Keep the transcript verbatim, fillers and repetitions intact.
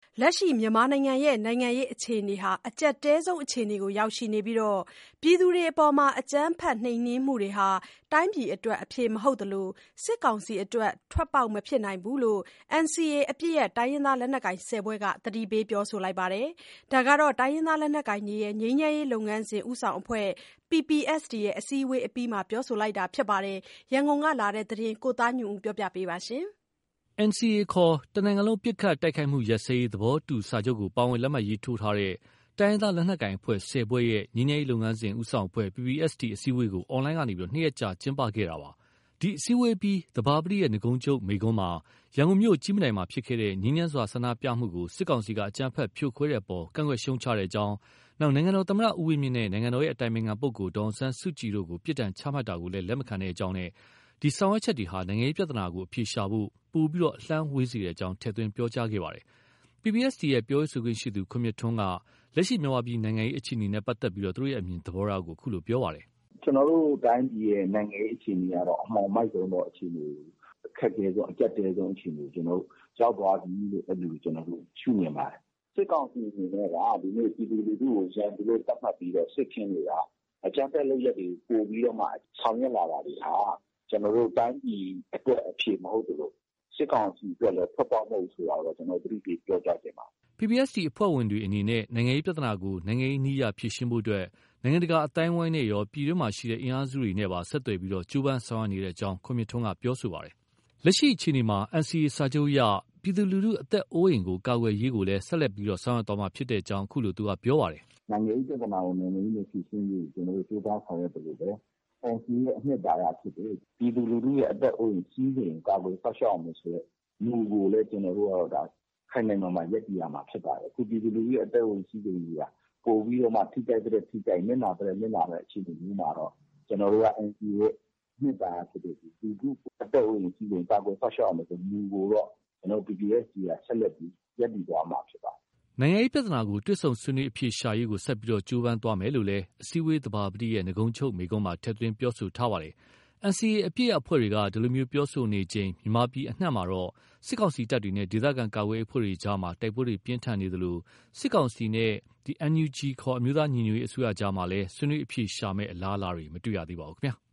လက်ရှိမြန်မာနိုင်ငံရဲ့နိုင်ငံရေးအခြေအနေဟာအကျပ်တဲဆုံးအခြေအနေကိုရောက်ရှိနေပြီးပြည်သူတွေအပေါ်အကြမ်းဖက်နှိမ်နင်းမှုတွေဟာတိုင်းပြည်အတွက်အဖြေမဟုတ်သလိုစစ်ကောင်စီအတွက်ထွက်ပေါက်မဖြစ်နိုင်ဘူးလို့ အန်စီအေ အပစ်ရပ်တိုင်းရင်းသားလက်နက်ကိုင်၁၀ဖွဲ့ကသတိပေးပြောဆိုလိုက်ပါတယ်။ ဒါကတိုင်းရင်းသားလက်နက်ကိုင်တွေရဲ့ငြိမ်းချမ်းရေးလုပ်ငန်းစဉ်ဦးဆောင်အဖွဲ့ ပီပီအက်စ်တီ အစည်းအဝေးအပြီးမှာပြောဆိုလိုက်တာဖြစ်ပါတယ်။ ရန်ကုန်ကလာတဲ့သတင်းကိုကိုသားညွန့်ဦးက ပြောပြပါမယ်။အန်စီအေ ခေါ် တနိုင်ငံလုံးပစ်ခတ်တိုက်ခိုက်မှုရပ်စဲရေးသဘောတူစာချုပ်ကိုပါဝင်လက်မှတ်ရေးထိုးထားတဲ့တိုင်းရင်းသားလက်နက်ကိုင်အဖွဲ့၁၀ဖွဲ့ရဲ့ငြိမ်းချမ်းရေးလုပ်ငန်းစဉ်ဦးဆောင်အဖွဲ့ ပီပီအက်စ်တီ အစည်းအဝေးကိုအွန်လိုင်းကနေနှစ်ရက်ကြာကျင်းပခဲ့တာပါ။ ဒီအစည်းအဝေးအပြီးသဘာပတိရဲ့နိဂုံးချုပ်မိန့်ခွန်းမှာရန်ကုန်မြို့ကြည့်မြင်တိုင်မှာဖြစ်ခဲ့တဲ့ငြိမ်းချမ်းစွာဆန္ဒပြမှုကိုစစ်ကောင်စီကအကြမ်းဖက်ဖြိုခွဲတဲ့အပေါ်ကန့်ကွက်ရှုတ်ချကြောင်း၊ နိုင်ငံတော်သမ္မတဦးဝင်းမြင့်နဲ့နိုင်ငံတော်အတိုင်ပင်ခံပုဂ္ဂိုလ်ဒေါ်အောင်ဆန်းစုကြည်တို့ကိုပြစ်ဒဏ်ချမှတ်တာကိုလည်းလက်မခံကြောင်းနဲ့ဒီဆောင်ရွက်ချက်တွေဟာနိုင်ငံရေးပြဿနာကိုအဖြေရှာဖို့ပိုပြီးအလှမ်းဝေးစေကြောင်းထည့်သွင်းပြောကြားခဲ့ပါတယ်။ ပီပီအက်စ်တီရဲ့ပြောရေးဆိုခွင့်ရှိသူခွန်မြင့်ထွန်းကလက်ရှိမြန်မာပြည်နိုင်ငံရေးအခြေအနေနဲ့ပတ်သက်လို့သူတို့ရဲ့အမြင်သဘောထားကိုအခုလိုပြောပါတယ်။ "ကျွန်တော်တို့တိုင်းပြည်ရဲ့နိုင်ငံရေးအခြေအနေကတော့အမှောင်မိုက်ဆုံးသောအခြေအနေအခက်အခဲဆုံးအကျပ်တဲဆုံးအခြေအနေကိုကျွန်တော်တို့ရောက်သွားပြီလို့အဲ့လိုကျွန်တော်တို့ရှုမြင်ပါတယ်။စစ်ကောင်စီအနေနဲ့ကဒီနေ့ပြည်သူလူထုကိုရန်သူလို့သတ်မှတ်ပြီးတော့စစ်ခင်းနေတာအကြမ်းဖက်လုပ်ရက်တွေပို့ပြီးတော့မှဆောင်ရွက်လာတာတွေဟာကျွန်တော်တို့တိုင်းပြည်အတွက်အဖြေမဟုတ်ဘူးလို့စစ်ကောင်စီအတွက်လည်းထွက်ပေါက်မဟုတ်ဆိုတာတော့ကျွန်တော်သတိပေးပြောကြားခြင်းပါ။ပီပီအက်စ်တီအဖွဲ့ဝင်တွေအနေနဲ့နိုင်ငံရေးပြဿနာကိုနိုင်ငံရေးနည်းအရဖြေရှင်းဖို့အတွက်နိုင်ငံတကာအသိုင်းအဝိုင်းနဲ့ရောပြည်တွင်းမှာရှိတဲ့အင်အားစုတွေနဲ့ပါဆက်သွယ်ပြီးကြိုးပမ်းဆောင်ရွက်နေကြောင်းခွန်မြင့်ထွန်းကပြောဆိုပါတယ်။လက်ရှိအခြေအနေမှာ အန်စီအေ စာချုပ်အရပြည်သူလူထုအသက်အိုးအိမ်ကိုကာကွယ်ရေးကိုလည်းဆက်လက်ဆောင်ရွက်သွားမှာဖြစ်ကြောင်းအခုလိုသူကပြောပါတယ်။နိုင်ငံရေးပြဿနာကိုနိုင်ငံရေးနဲ့ဖြေရှင်းရေးကျွန်တော်တို့ကြိုးပမ်းဆောင်ရွက်တယ်လို့ပဲအန်စီအေရဲ့အနှစ်သာရဖြစ်တယ်ပြည်သူလူထုရဲ့အသက်အိုးအိမ်စီးစိမ်ကာကွယ်ဆောက်ရှောက်အောင်ဆိုတဲ့မူကိုလည်းကျွန်တော်တို့ကတော့ဒါခိုင်နိုင်မာမာရပ်တည်ရမှာဖြစ်ပါတယ်။အခုပြည်သူလူထုရဲ့အသက်အိုးအိမ်စီးစိမ်ကြီးကပို့ပြီးတော့မှထိကြိုက်တဲ့ထိကြိုက်မျက်နှာပဲမျက်နှာပဲအခြေအနေမျိုးမှာတော့ကျွန်တော်တို့က အန်စီအေ ရဲ့နှစ်သာရဖြစ်တဲ့ဒီလူထုအသက်အိုးအိမ်စီးစိမ်ကာကွယ်ဆောက်ရှောက်အောင်ဆိုမူကိုတော့ကျွန်တော် ပီပီအက်စ်တီ ကဆက်လက်ပြီးရပ်တည်သွားမှာဖြစ်ပါတယ်။နိုင်ငံရေးပြဿနာကိုတွေ့ဆုံဆွေးနွေးအဖြေရှာရေးကိုဆက်ပြီးကြိုးပမ်းသွားမယ်လို့လည်းအစည်းအဝေးသဘာပတိရဲ့နိဂုံးချုပ်မိန့်ခွန်းမှာထည့်သွင်းပြောဆိုထားပါတယ်။ အန်စီအေ အပစ်ရပ်အဖွဲ့တွေကဒီလိုပြောဆိုနေချိန်မြန်မာပြည်အနှံ့မှာတော့စစ်ကောင်စီတပ်တွေနဲ့ဒေသခံကာကွယ်ရေးအဖွဲ့တွေကြားတိုက်ပွဲတွေပြင်းထန်နေသလိုစစ်ကောင်စီနဲ့ အန်ယူဂျီ ခေါ်အမျိုးသားညီညွတ်ရေးအစိုးရကြားမှာလည်းဆွေးနွေးအဖြေရှာမယ့်အလားအလာတွေမတွေ့ရသေးပါဘူးခင်ဗျာ။